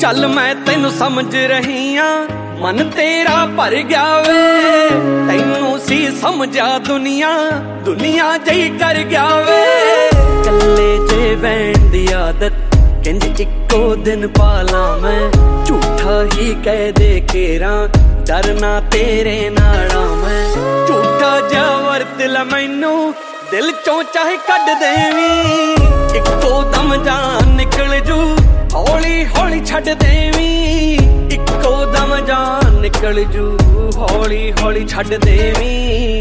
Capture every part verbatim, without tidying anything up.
चल मैं तेनू समझ रही हाँ, मन तेरा भर गया वे। तैनू सी समझा दुनिया, दुनिया जही कर गया वे। कल्ले जे बैण दी आदत कहंदे इक्को दिन पाला मैं, झूठा ही कह दे केरा डरना तेरे नाला मैं। झूठा जा वरत ला मैनू दिल चों चाहे कढ देवी, इक्को दम जान निकल जू हौली हौली छड्ड देवी। इक्को दम जान निकल जू हौली हौली छड्ड देवी।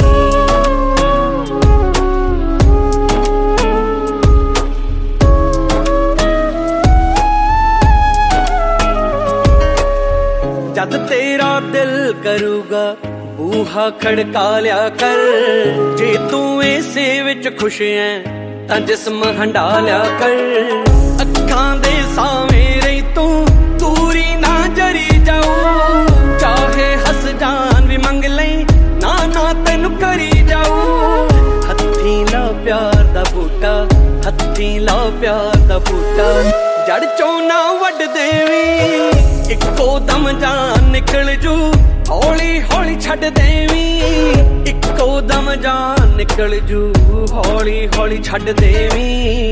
जद तेरा दिल करूगा बूहा खड़का लिया कर, जे तू इसे विच खुश है तां जिस्म हंडा लिया कर। अखां दे सावें रही तू दूरी ना जरी जाऊं, चाहे हस जान भी मंग लई ना ना तेनू करी जाऊं। हत्थी ला प्यार दा बूटा, हत्थी ला प्यार दा बूटा, जड़ चों ना वड देवी। इक्को दम जान निकल जू हौली हौली छड्ड देवी। इक्को दम जान निकल जू हौली हौली छड्ड देवी।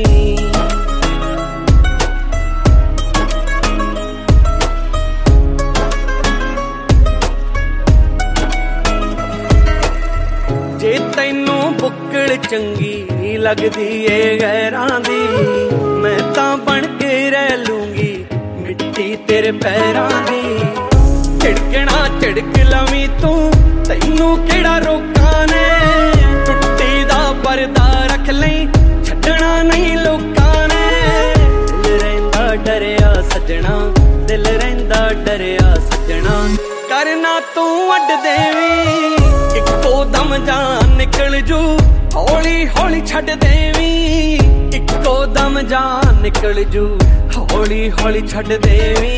जे तैनू बुक्कड़ चंगी लगदी ए गैरां दी, मैं तां बन के रह लूंगी मिट्टी तेरे पैरां दी। झिड़कना झिड़क लवी तू तैनू केड़ा रोका ने, टुट्टी दा पर्दा रख लई छड्डना नहीं लोकां ने। दिल रहिंदा डरिया सजना, दिल रहिंदा डरिया सजना, करना तू अड देवी। इक्को दम जान निकल जू हौली हौली छड्ड देवी। इक्को दम जान निकल जू हौली हौली छड्ड देवी।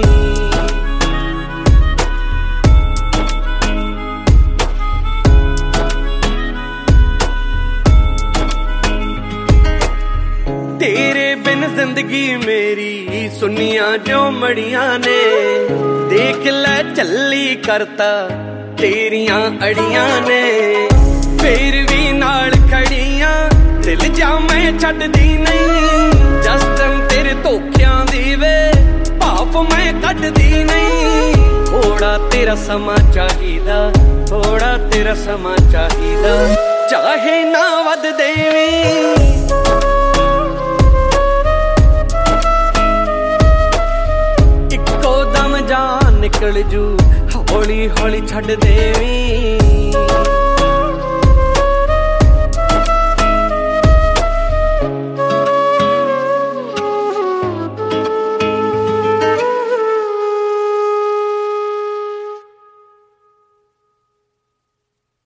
तेरे बिन जिंदगी मेरी सुनिया जो मड़ियां ने, देख ले चली करता तेरियां अड़ियां ने। फिर भी नाल खड़ियां दिल जा मैं छड्डदी नहीं, जस्टन तेरे धोखियां दी वे भाप मैं कड्डदी नहीं। थोड़ा तेरा समा चाहिदा, थोड़ा तेरा समा चाहिदा, चाहे ना वध देवी। निकल जू हौली हौली छड्ड देवी।